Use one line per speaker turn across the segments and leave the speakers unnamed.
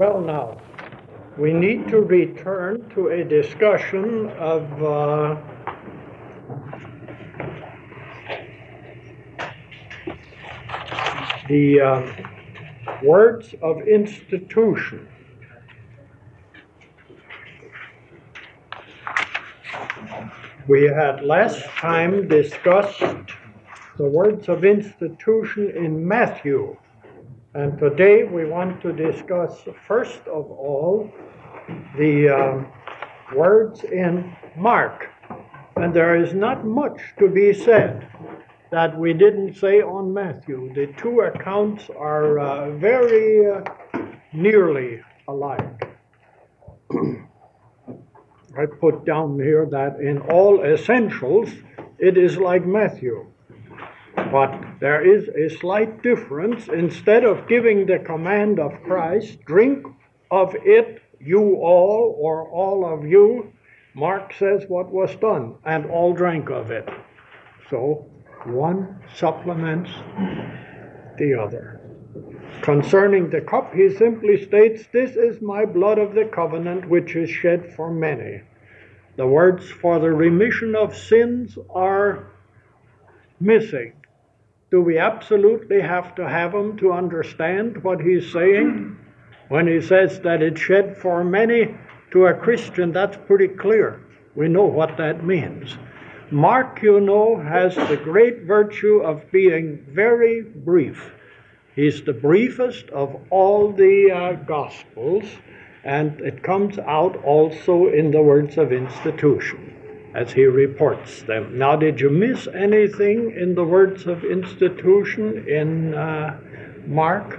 Well, now, we need to return to a discussion of the words of institution. We had last time discussed the words of institution in Matthew, and today we want to discuss first of all the words in Mark. And there is not much to be said that we didn't say on Matthew. The two accounts are very nearly alike. I put down here that in all essentials it is like Matthew. But there is a slight difference. Instead of giving the command of Christ, drink of it, you all, or all of you, Mark says what was done, and all drank of it. So one supplements the other. Concerning the cup, he simply states, "This is my blood of the covenant, which is shed for many." The words "for the remission of sins" are missing. Do we absolutely have to have them to understand what he's saying? When he says that it's shed for many, to a Christian, that's pretty clear. We know what that means. Mark, you know, has the great virtue of being very brief. He's the briefest of all the Gospels, and it comes out also in the words of institution as he reports them. Now, did you miss anything in the words of institution in Mark?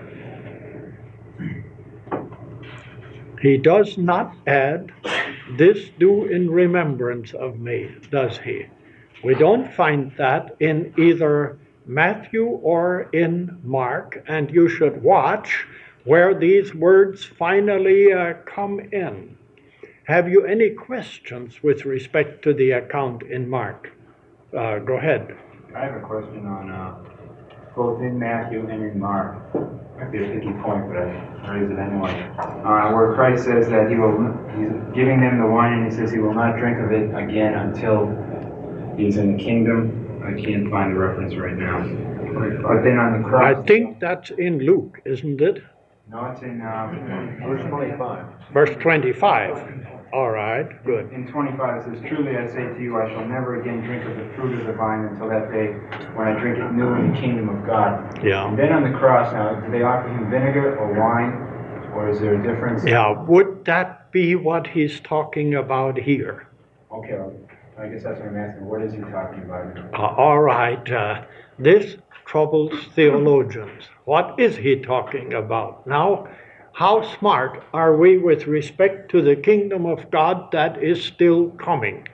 He does not add, "This do in remembrance of me," does he? We don't find that in either Matthew or in Mark, and you should watch where these words finally come in. Have you any questions with respect to the account in Mark? Go ahead.
I have a question on both in Matthew and in Mark. Might be a picky point, but I raise it anyway. Where Christ says that he's giving them the wine, and he says he will not drink of it again until he's in the kingdom. I can't find the reference right now. But then on the cross,
I think that's in Luke, isn't it?
No, it's in verse 25.
Verse 25. All right, good.
In 25 it says, "Truly I say to you, I shall never again drink of the fruit of the vine until that day when I drink it new in the kingdom of God."
Yeah.
And then on the cross, now, do they offer him vinegar or wine, or is there a difference?
Yeah, would that be what he's talking about here?
Okay, I guess that's what I'm asking. What is he talking about?
All right, this troubles theologians. What is he talking about? Now, how smart are we with respect to the kingdom of God that is still coming?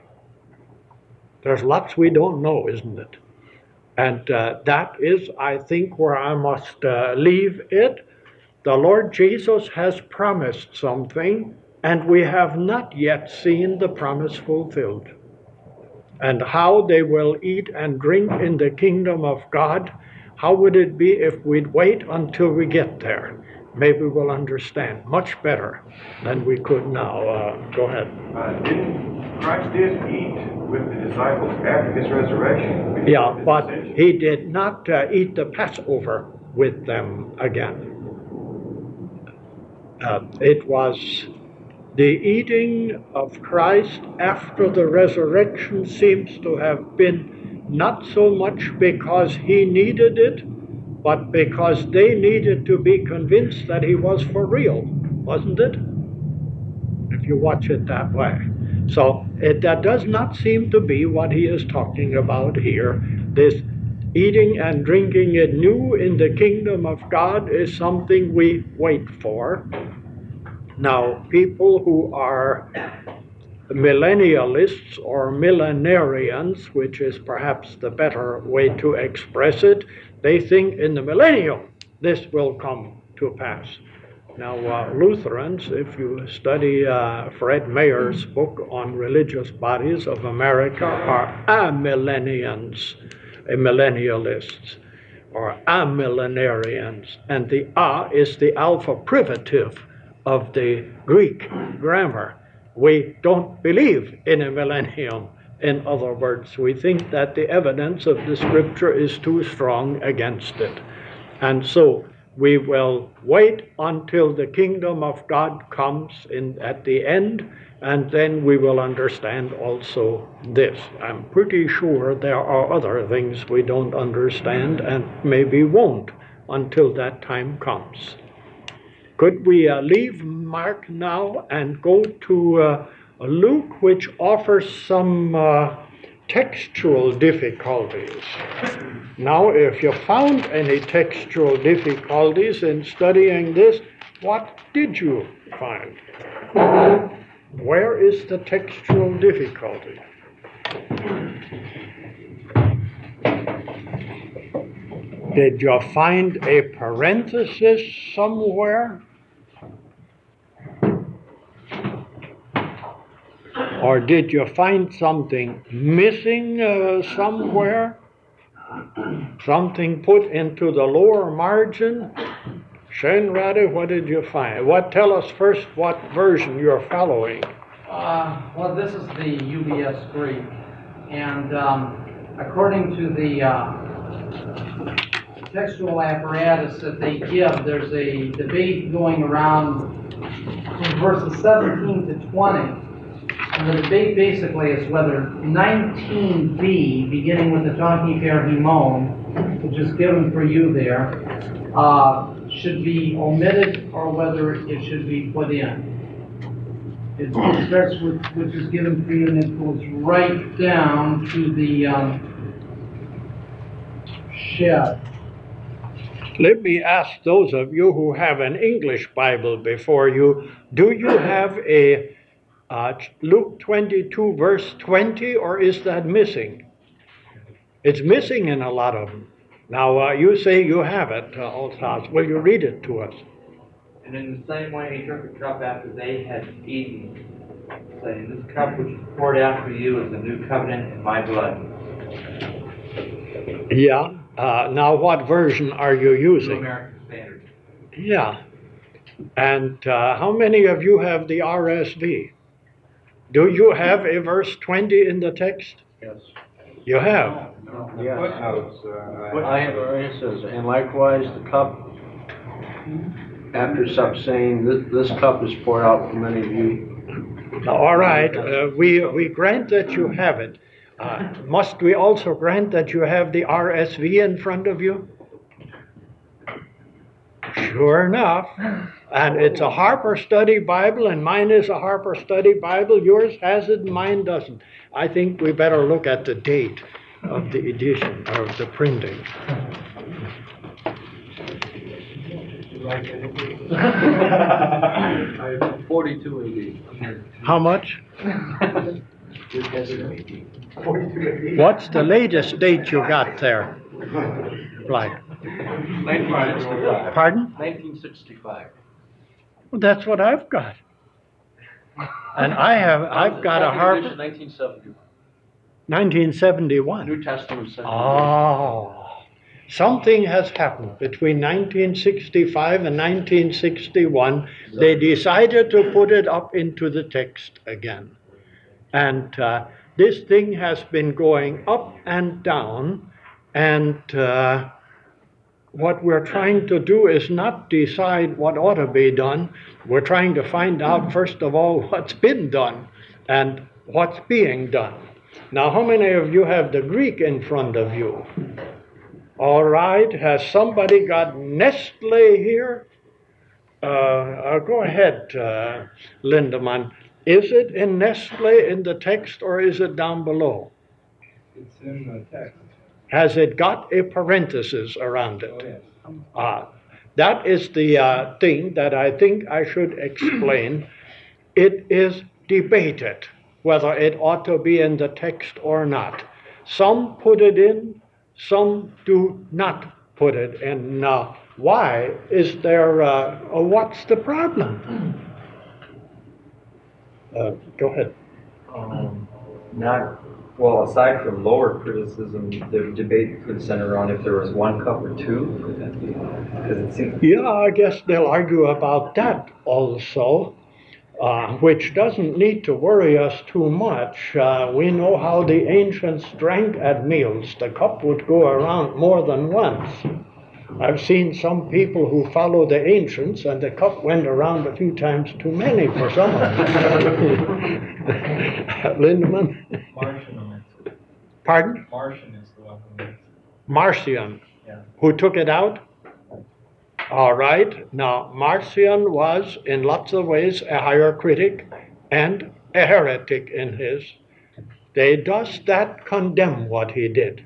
There's lots we don't know, isn't it? And that is, I think, where I must leave it. The Lord Jesus has promised something, and we have not yet seen the promise fulfilled. And how they will eat and drink in the kingdom of God, how would it be if we'd wait until we get there? Maybe we'll understand much better than we could now. Go ahead.
Christ did eat with the disciples after his resurrection.
Yeah, but he did not eat the Passover with them again. It was the eating of Christ after the resurrection seems to have been not so much because he needed it, but because they needed to be convinced that he was for real, wasn't it? If you watch it that way. So that does not seem to be what he is talking about here. This eating and drinking it new in the kingdom of God is something we wait for. Now, people who are millennialists or millenarians, which is perhaps the better way to express it, they think in the millennium this will come to pass. Now, Lutherans, if you study Fred Mayer's book on religious bodies of America, are amillennialists, or amillenarians, and the "a" is the alpha privative of the Greek grammar. We don't believe in a millennium. In other words, we think that the evidence of the scripture is too strong against it. And so we will wait until the kingdom of God comes at the end, and then we will understand also this. I'm pretty sure there are other things we don't understand and maybe won't until that time comes. Could we leave Mark now and go to Luke, which offers some textual difficulties? Now, if you found any textual difficulties in studying this, what did you find? Where is the textual difficulty? Did you find a parenthesis somewhere? Or did you find something missing somewhere? Something put into the lower margin? Shane Ratty, what did you find? Tell us first what version you're following.
Well, this is the UBS Greek, and according to the textual apparatus that they give, there's a debate going around from verses 17 to 20. And the debate basically is whether 19b, beginning with the Tauhi Per Himon, which is given for you there, should be omitted or whether it should be put in. It starts with which is given for you and it goes right down to the shed.
Let me ask those of you who have an English Bible before you, do you have a Luke 22 verse 20, or is that missing? It's missing in a lot of them. Now, you say you have it, Althaus. Will you read it to us?
And in the same way he took a cup after they had eaten, saying, "This cup which is poured out for you is the new covenant in my blood."
Yeah. Now, what version are you
New
using?
American Standard.
Yeah. And how many of you have the RSV? Do you have a verse 20 in the text?
Yes.
You have.
Yes.
I
I have, it says, and likewise the cup after sup, saying, this cup is poured out for many of you.
All right. We grant that you have it. Must we also grant that you have the RSV in front of you? Sure enough. And it's a Harper Study Bible, and mine is a Harper Study Bible. Yours has it, and mine doesn't. I think we better look at the date of the edition, or of the printing.
42 AD.
How much? What's the latest date you got there? Like,
1965.
pardon?
1965.
Well, that's what I've got. And I've got a Harper
1971.
1971.
New Testament 71.
Oh, something has happened between 1965 and 1961. They decided to put it up into the text again. And this thing has been going up and down, and what we're trying to do is not decide what ought to be done. We're trying to find out, first of all, what's been done and what's being done. Now, how many of you have the Greek in front of you? All right, has somebody got Nestle here? Go ahead, Lindemann. Is it in Nestle in the text, or is it down below?
It's in the text.
Has it got a parenthesis around it?
Oh, yes.
That is the thing that I think I should explain. It is debated whether it ought to be in the text or not. Some put it in, some do not put it in. Now, why is there, what's the problem? Go ahead.
Not Well, aside from lower criticism, the debate could center around if there was one cup or two. Could that be? Because it seems.
Yeah, I guess they'll argue about that also, which doesn't need to worry us too much. We know how the ancients drank at meals. The cup would go around more than once. I've seen some people who follow the ancients, and the cup went around a few times too many for some of them. Lindemann?
Martian omits it.
Pardon?
Martian is the one who makes it.
Marcion.
Yeah.
Who took it out? All right. Now, Marcion was, in lots of ways, a higher critic and a heretic in his. Does that condemn what he did?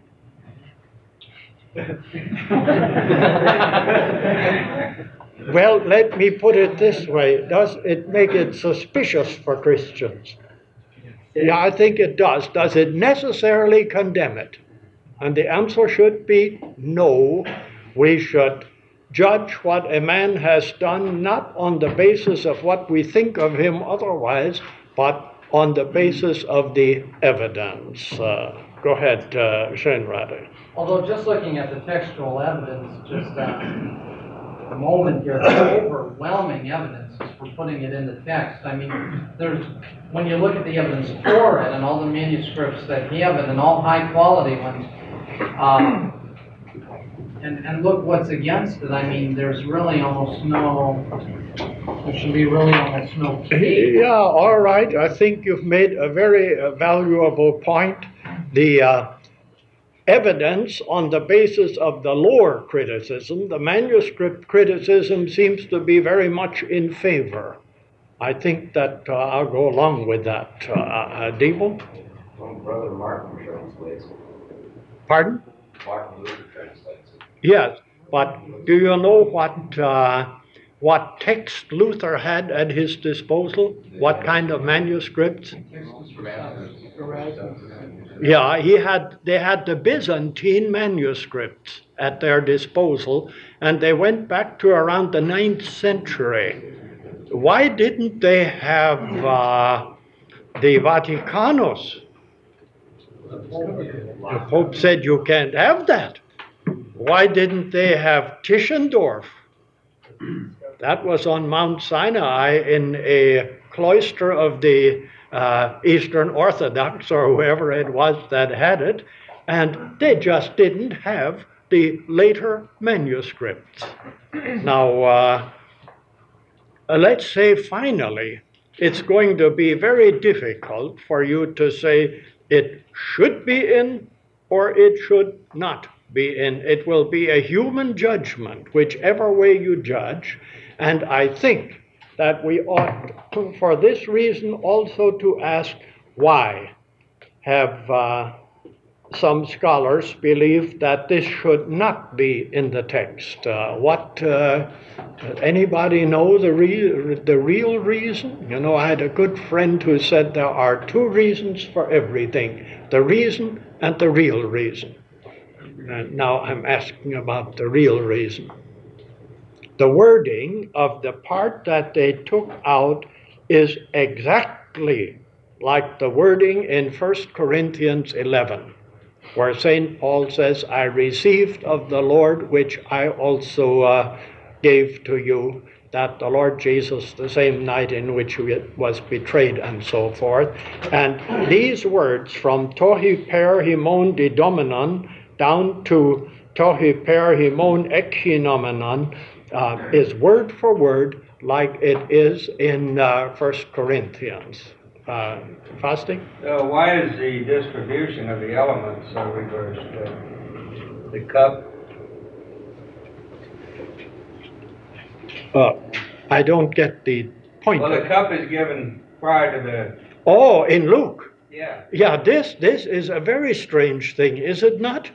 Well, let me put it this way. Does it make it suspicious for Christians? Yeah, I think it does. Does it necessarily condemn it? And the answer should be no. We should judge what a man has done not on the basis of what we think of him otherwise, but on the basis of the evidence. Go ahead, Schoenrader.
Although just looking at the textual evidence, just a moment here, the overwhelming evidence for putting it in the text. I mean, when you look at the evidence for it and all the manuscripts that have it and all high quality ones, and look what's against it. I mean, there should be really almost no case.
Yeah, all right. I think you've made a very valuable point. The evidence on the basis of the lower criticism, the manuscript criticism seems to be very much in favor. I think that I'll go along with that. Deeble?
Well, Brother Martin translates it.
Pardon?
Martin Luther translates it.
Yes, but do you know what text Luther had at his disposal? What kind of manuscripts? Yeah, they had the Byzantine manuscripts at their disposal, and they went back to around the 9th century. Why didn't they have the Vaticanus? The Pope said you can't have that. Why didn't they have Tischendorf? That was on Mount Sinai in a cloister of the Eastern Orthodox or whoever it was that had it, and they just didn't have the later manuscripts. Now, let's say finally, it's going to be very difficult for you to say it should be in or it should not be in. It will be a human judgment, whichever way you judge, and I think that we ought, for this reason, also to ask why have some scholars believed that this should not be in the text. Anybody know the real reason? You know, I had a good friend who said there are two reasons for everything, the reason and the real reason. And now I'm asking about the real reason. The wording of the part that they took out is exactly like the wording in 1 Corinthians 11, where St. Paul says, I received of the Lord, which I also gave to you, that the Lord Jesus, the same night in which he was betrayed, and so forth. And these words from tohi per himon didomenon down to tohi per himon ekinomenon is word for word like it is in 1 Corinthians. Fasting?
Why is the distribution of the elements reversed? The cup?
I don't get the point.
Well, the cup is given prior to the...
Oh, in Luke.
Yeah.
Yeah, this is a very strange thing, is it not?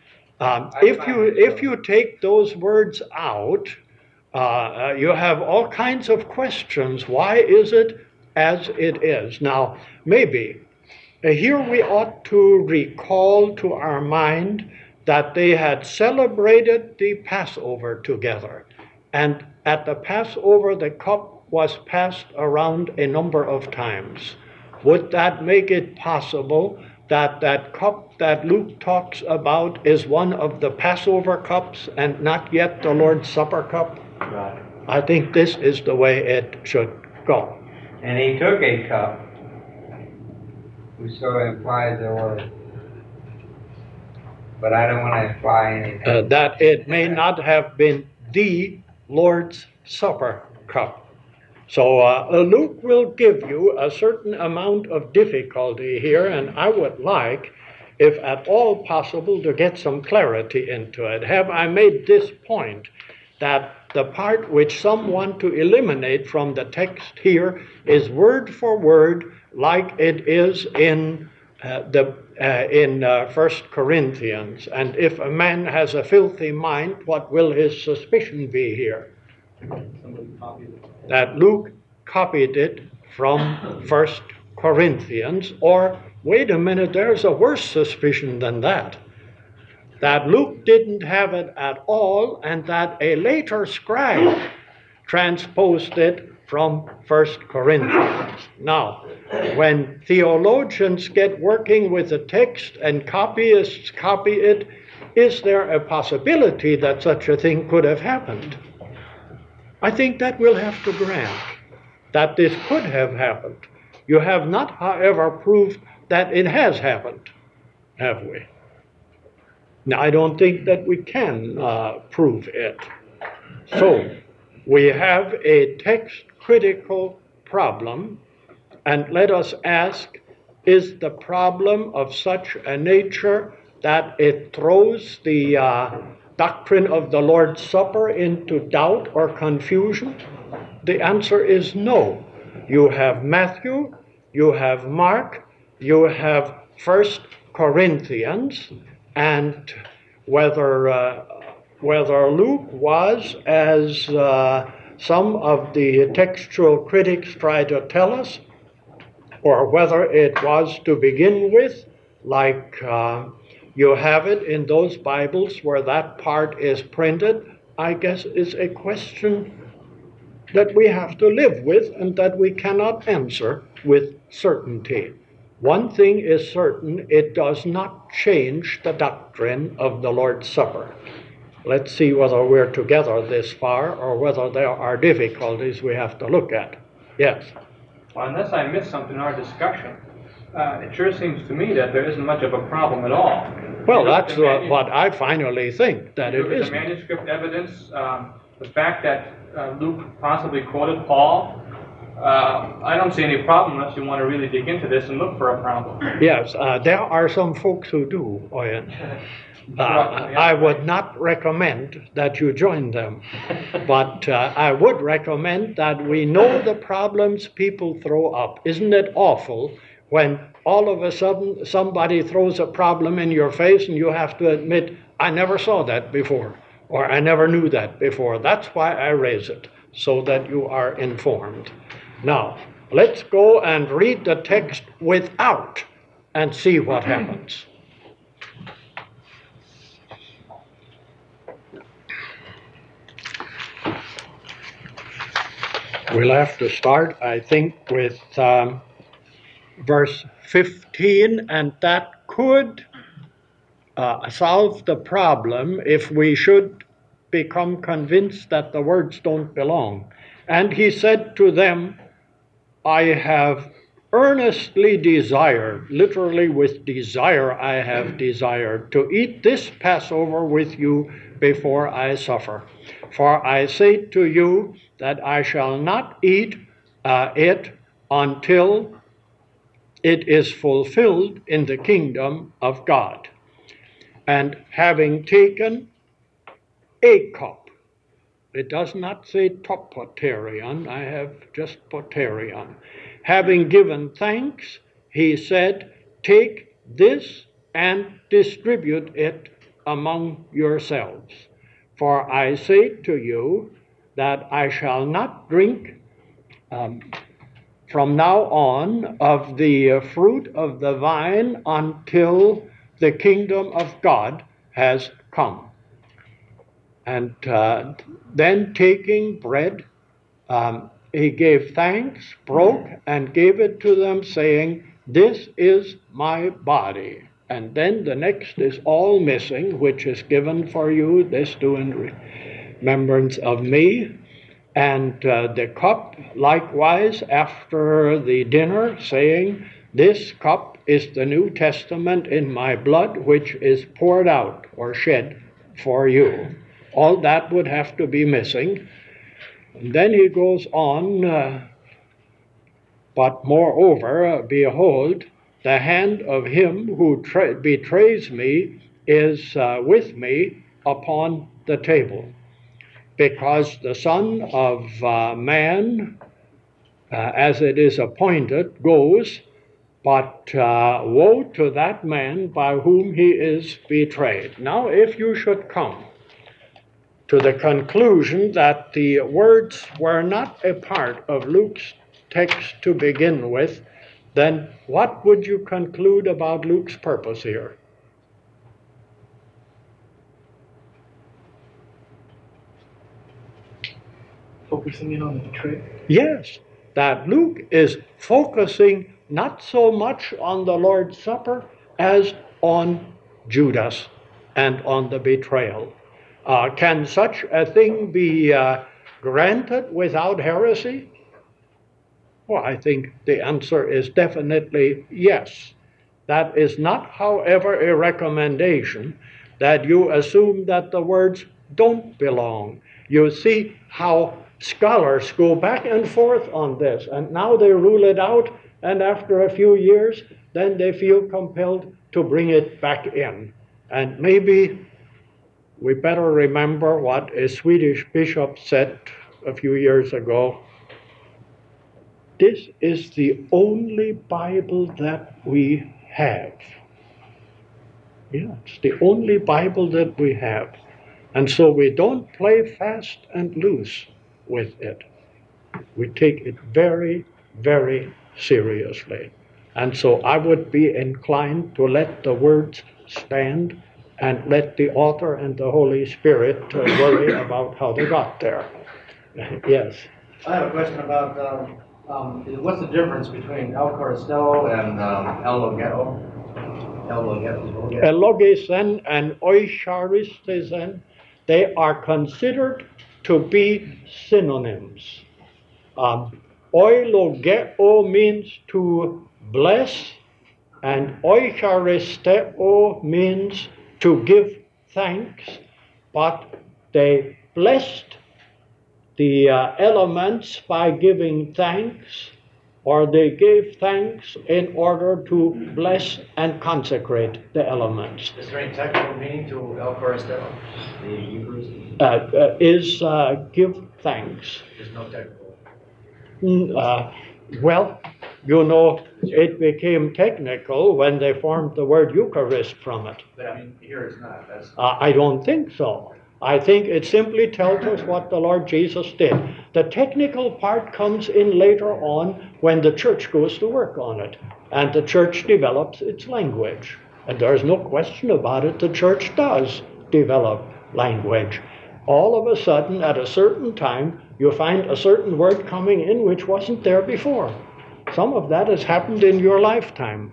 If you take those words out, you have all kinds of questions. Why is it as it is? Now, maybe here we ought to recall to our mind that they had celebrated the Passover together. And at the Passover, the cup was passed around a number of times. Would that make it possible that that cup that Luke talks about is one of the Passover cups and not yet the Lord's Supper cup?
Right.
I think this is the way it should go.
And he took a cup, which sort of implies there was, but I don't want to imply anything.
That it may not have been the Lord's Supper cup. So Luke will give you a certain amount of difficulty here, and I would like, if at all possible, to get some clarity into it. Have I made this point, that the part which some want to eliminate from the text here is word for word like it is in 1 Corinthians. And if a man has a filthy mind, what will his suspicion be here?
Somebody copied it.
That Luke copied it from 1 Corinthians, or wait a minute, there's a worse suspicion than that. That Luke didn't have it at all, and that a later scribe transposed it from 1 Corinthians. Now, when theologians get working with the text and copyists copy it, is there a possibility that such a thing could have happened? I think that we'll have to grant that this could have happened. You have not, however, proved that it has happened, have we? Now, I don't think that we can prove it. So, we have a text-critical problem, and let us ask, is the problem of such a nature that it throws the doctrine of the Lord's Supper into doubt or confusion? The answer is no. You have Matthew, you have Mark, you have 1 Corinthians, and whether Luke was, as some of the textual critics try to tell us, or whether it was to begin with, like you have it in those Bibles where that part is printed, I guess is a question that we have to live with and that we cannot answer with certainty. One thing is certain, it does not change the doctrine of the Lord's Supper. Let's see whether we're together this far or whether there are difficulties we have to look at. Yes?
Well, unless I missed something in our discussion, it sure seems to me that there isn't much of a problem at all.
Well, that's what I finally think, that it
is.
isn't.
The manuscript evidence, the fact that Luke possibly quoted Paul, I don't see any problem unless you want to really dig into this and look for a problem.
Yes, there are some folks who do, Oyen. I would not recommend that you join them, but I would recommend that we know the problems people throw up. Isn't it awful when all of a sudden somebody throws a problem in your face and you have to admit, I never saw that before, or I never knew that before. That's why I raise it, so that you are informed. Now, let's go and read the text without and see what happens. We'll have to start, I think, with verse 15, and that could solve the problem if we should become convinced that the words don't belong. And he said to them, I have earnestly desired, literally with desire I have desired, to eat this Passover with you before I suffer. For I say to you that I shall not eat it until it is fulfilled in the kingdom of God. And having taken a cup, it does not say topoterion, I have just poterion. Having given thanks, he said, take this and distribute it among yourselves. For I say to you that I shall not drink from now on of the fruit of the vine until the kingdom of God has come. And then taking bread, he gave thanks, broke, and gave it to them, saying, this is my body. And then the next is all missing, which is given for you, this do in remembrance of me. And the cup likewise after the dinner, saying, this cup is the New Testament in my blood, which is poured out or shed for you. All that would have to be missing. And then he goes on, but moreover, behold, the hand of him who betrays me is with me upon the table. Because the Son of Man, as it is appointed, goes, but woe to that man by whom he is betrayed. Now, if you should come to the conclusion that the words were not a part of Luke's text to begin with, then what would you conclude about Luke's purpose here?
Focusing in on the betrayal.
Yes, that Luke is focusing not so much on the Lord's Supper as on Judas and on the betrayal. Can such a thing be granted without heresy? Well, I think the answer is definitely yes. That is not, however, a recommendation that you assume that the words don't belong. You see how scholars go back and forth on this, and now they rule it out, and after a few years, then they feel compelled to bring it back in. And maybe we better remember what a Swedish bishop said a few years ago. This is the only Bible that we have. Yeah, it's the only Bible that we have. And so we don't play fast and loose with it. We take it very, very seriously. And so I would be inclined to let the words stand and let the author and the Holy Spirit worry about how they got there. Yes?
I have a question about what's the difference between El Coristello and El Logeo?
Elogesen and Eucharistesen, they are considered to be synonyms. Eulogeo means to bless, and Eucharisteo means to give thanks, but they blessed the elements by giving thanks, or they gave thanks in order to bless and consecrate the elements.
Is there any technical meaning to El Coristello? The Eucharist?
Is give thanks.
There's no technical.
Well, you know, it became technical when they formed the word Eucharist from it.
But I mean, here it's not. That's...
I don't think so. I think it simply tells us what the Lord Jesus did. The technical part comes in later on when the church goes to work on it, and the church develops its language. And there's no question about it, the church does develop language. All of a sudden, at a certain time, you find a certain word coming in which wasn't there before. Some of that has happened in your lifetime.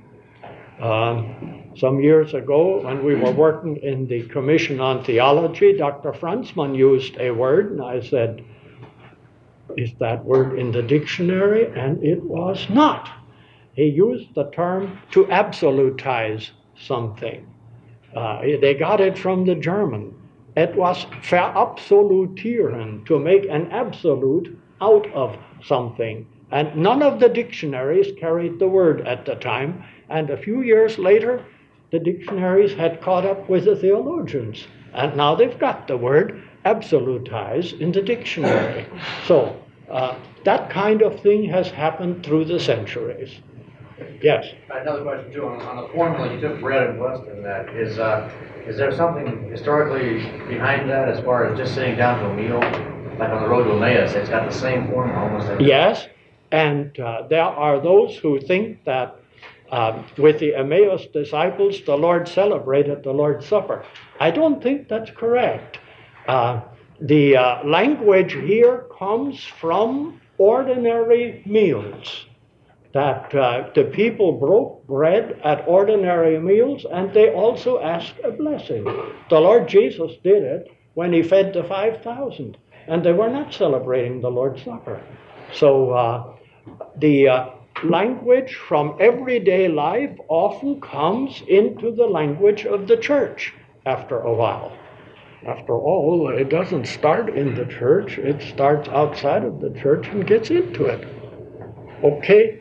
Some years ago, when we were working in the Commission on Theology, Dr. Franzmann used a word, and I said, is that word in the dictionary? And it was not. He used the term to absolutize something. They got it from the German. It was verabsolutieren, to make an absolute out of something. And none of the dictionaries carried the word at the time. And a few years later, the dictionaries had caught up with the theologians. And now they've got the word absolutize in the dictionary. So that kind of thing has happened through the centuries. Yes?
Another question too, on the formula, you took bread and blessed in that. Is there something historically behind that as far as just sitting down to a meal? Like on the road to Emmaus, it's got the same formula almost every
Yes, and there are those who think that with the Emmaus disciples, the Lord celebrated the Lord's Supper. I don't think that's correct. The language here comes from ordinary meals. that the people broke bread at ordinary meals, and they also asked a blessing. The Lord Jesus did it when he fed the 5,000, and they were not celebrating the Lord's Supper. So the language from everyday life often comes into the language of the church after a while. After all, it doesn't start in the church, it starts outside of the church and gets into it. Okay,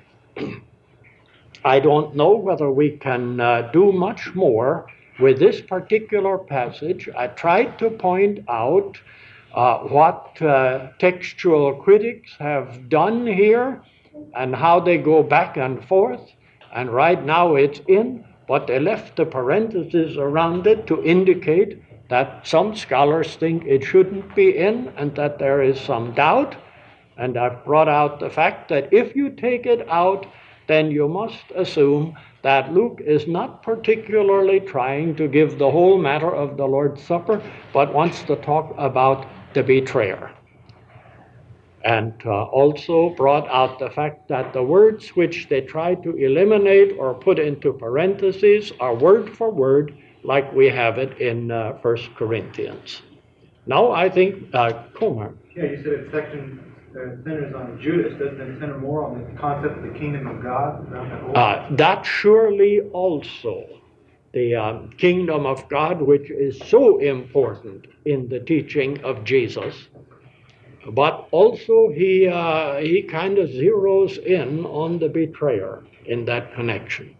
I don't know whether we can do much more with this particular passage. I tried to point out what textual critics have done here and how they go back and forth. And right now it's in, but they left the parentheses around it to indicate that some scholars think it shouldn't be in and that there is some doubt. And I've brought out the fact that if you take it out, then you must assume that Luke is not particularly trying to give the whole matter of the Lord's Supper, but wants to talk about the betrayer. And also brought out the fact that the words which they try to eliminate or put into parentheses are word for word like we have it in 1 Corinthians. Now I think, Kumar.
Yeah, you said it's section centers on Judas. Doesn't it center more on the concept of the kingdom of God?
That surely also. The kingdom of God, which is so important in the teaching of Jesus. But also he kind of zeroes in on the betrayer in that connection.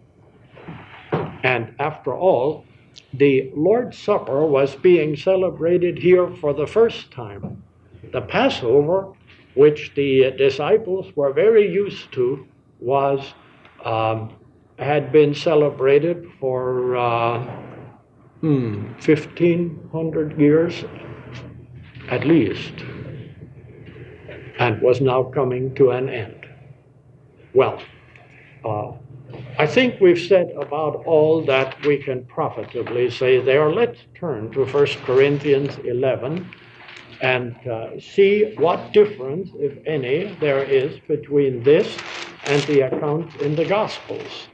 And after all, the Lord's Supper was being celebrated here for the first time. The Passover, which the disciples were very used to, was had been celebrated for 1,500 years at least, and was now coming to an end. Well, I think we've said about all that we can profitably say there. Let's turn to 1 Corinthians 11 and see what difference, if any, there is between this and the account in the Gospels.